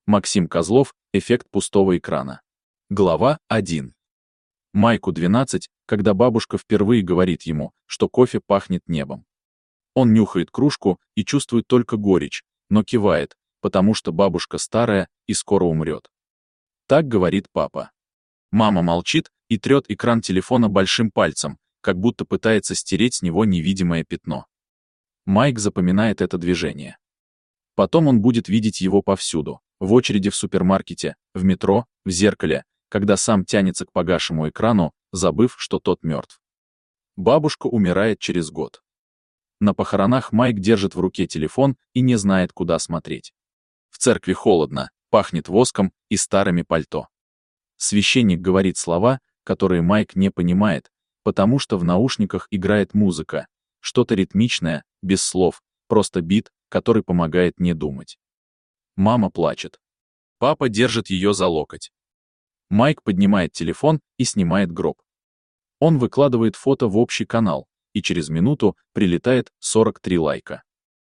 Максим Козлов, эффект пустого экрана. Глава 1. Майку 12, когда бабушка впервые говорит ему, что кофе пахнет небом. Он нюхает кружку и чувствует только горечь, но кивает, потому что бабушка старая и скоро умрет. Так говорит папа. Мама молчит и трет экран телефона большим пальцем, как будто пытается стереть с него невидимое пятно. Майк запоминает это движение. Потом он будет видеть его повсюду, в очереди в супермаркете, в метро, в зеркале, когда сам тянется к погасшему экрану, забыв, что тот мертв. Бабушка умирает через год. На похоронах Майк держит в руке телефон и не знает, куда смотреть. В церкви холодно, пахнет воском и старыми пальто. Священник говорит слова, которые Майк не понимает, потому что в наушниках играет музыка, что-то ритмичное, без слов, просто бит, который помогает не думать. Мама плачет. Папа держит ее за локоть. Майк поднимает телефон и снимает гроб. Он выкладывает фото в общий канал, и через минуту прилетает 43 лайка.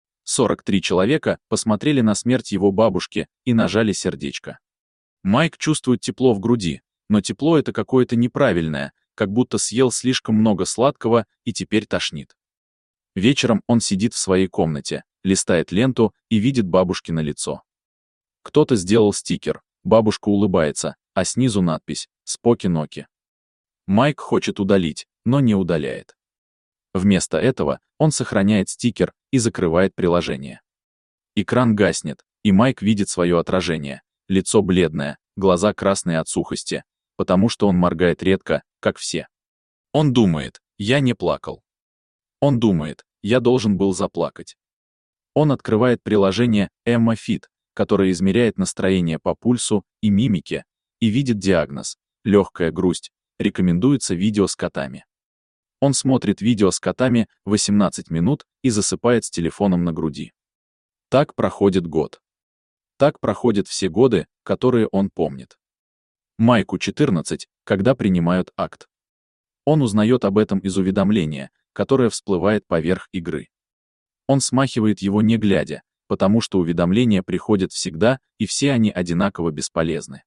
43 человека посмотрели на смерть его бабушки и нажали сердечко. Майк чувствует тепло в груди, но тепло это какое-то неправильное, как будто съел слишком много сладкого и теперь тошнит. Вечером он сидит в своей комнате, листает ленту и видит бабушкино лицо. Кто-то сделал стикер, бабушка улыбается, а снизу надпись «Споки-ноки». Майк хочет удалить, но не удаляет. Вместо этого он сохраняет стикер и закрывает приложение. Экран гаснет, и Майк видит свое отражение, лицо бледное, глаза красные от сухости, потому что он моргает редко, как все. Он думает, я не плакал. Он думает, я должен был заплакать. Он открывает приложение Emma Fit, которое измеряет настроение по пульсу и мимике, и видит диагноз – легкая грусть, рекомендуется видео с котами. Он смотрит видео с котами 18 минут и засыпает с телефоном на груди. Так проходит год. Так проходят все годы, которые он помнит. Майку 14, когда принимают акт. Он узнает об этом из уведомления, которое всплывает поверх игры. Он смахивает его не глядя, потому что уведомления приходят всегда, и все они одинаково бесполезны.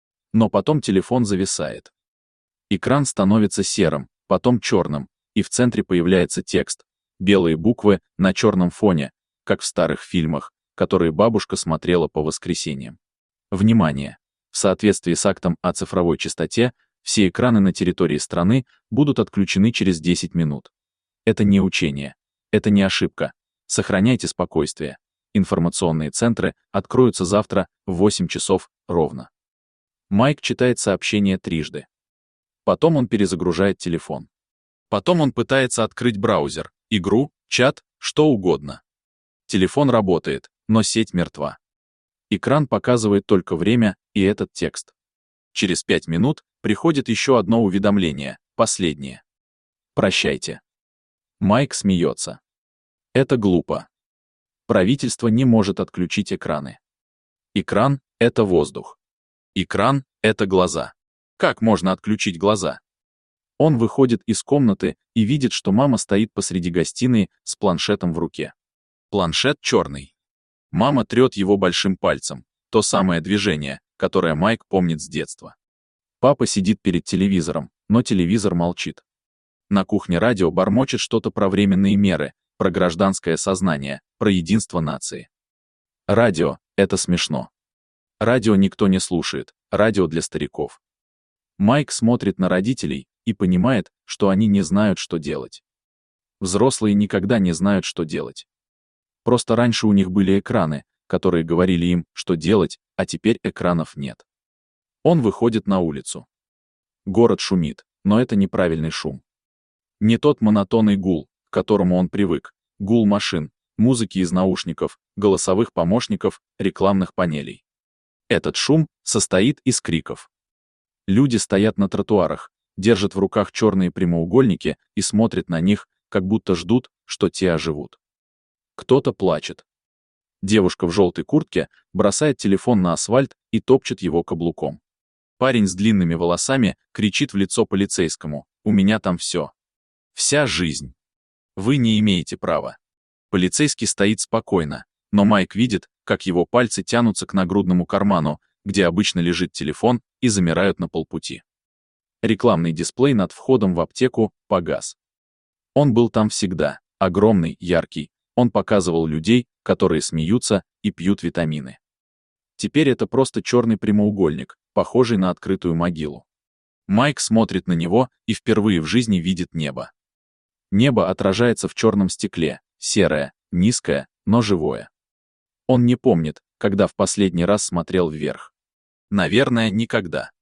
Но потом телефон зависает. Экран становится серым, потом черным, и в центре появляется текст, белые буквы на черном фоне, как в старых фильмах, которые бабушка смотрела по воскресеньям. Внимание! В соответствии с актом о цифровой частоте, все экраны на территории страны будут отключены через 10 минут. Это не учение. Это не ошибка. Сохраняйте спокойствие. Информационные центры откроются завтра в 8 часов ровно. Майк читает сообщение трижды. Потом он перезагружает телефон. Потом он пытается открыть браузер, игру, чат, что угодно. Телефон работает, но сеть мертва. Экран показывает только время и этот текст. Через 5 минут приходит еще одно уведомление, последнее. Прощайте. Майк смеется. Это глупо. Правительство не может отключить экраны. Экран — это воздух. Экран — это глаза. Как можно отключить глаза? Он выходит из комнаты и видит, что мама стоит посреди гостиной с планшетом в руке. Планшет черный. Мама трет его большим пальцем, то самое движение, которое Майк помнит с детства. Папа сидит перед телевизором, но телевизор молчит. На кухне радио бормочет что-то про временные меры, про гражданское сознание, про единство нации. Радио — это смешно. Радио никто не слушает, радио для стариков. Майк смотрит на родителей и понимает, что они не знают, что делать. Взрослые никогда не знают, что делать. Просто раньше у них были экраны, которые говорили им, что делать, а теперь экранов нет. Он выходит на улицу. Город шумит, но это неправильный шум. Не тот монотонный гул, к которому он привык, гул машин, музыки из наушников, голосовых помощников, рекламных панелей. Этот шум состоит из криков. Люди стоят на тротуарах, держат в руках черные прямоугольники и смотрят на них, как будто ждут, что те оживут. Кто-то плачет. Девушка в желтой куртке бросает телефон на асфальт и топчет его каблуком. Парень с длинными волосами кричит в лицо полицейскому: «У меня там все. Вся жизнь. Вы не имеете права». Полицейский стоит спокойно, но Майк видит, как его пальцы тянутся к нагрудному карману, где обычно лежит телефон, и замирают на полпути. Рекламный дисплей над входом в аптеку погас. Он был там всегда, огромный, яркий. Он показывал людей, которые смеются и пьют витамины. Теперь это просто черный прямоугольник, похожий на открытую могилу. Майк смотрит на него и впервые в жизни видит небо. Небо отражается в черном стекле, серое, низкое, но живое. Он не помнит, когда в последний раз смотрел вверх. Наверное, никогда.